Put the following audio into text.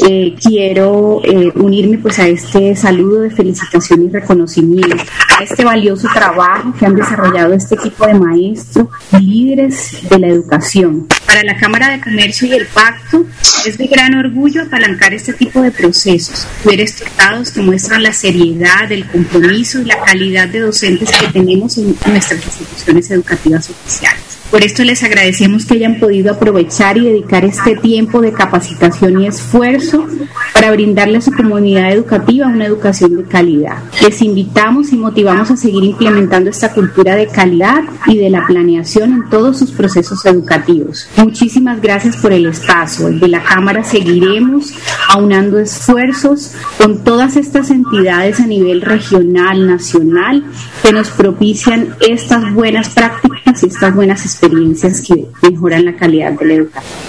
quiero unirme pues a este saludo de felicitación y reconocimiento a este valioso trabajo que han desarrollado este equipo de maestros y líderes de la educación. Para la Cámara de Comercio y el Pacto es de gran orgullo apalancar este tipo de procesos, ver resultados que muestran la seriedad, el compromiso y la calidad de docentes que tenemos en nuestras instituciones educativas oficiales. Por esto les agradecemos que hayan podido aprovechar y dedicar este tiempo de capacitación y esfuerzo para brindarle a su comunidad educativa una educación de calidad. Les invitamos y motivamos a seguir implementando esta cultura de calidad y de la planeación en todos sus procesos educativos. Muchísimas gracias por el espacio. Desde la Cámara seguiremos aunando esfuerzos con todas estas entidades a nivel regional, nacional, que nos propician estas buenas prácticas y estas buenas experiencias que mejoran la calidad de la educación.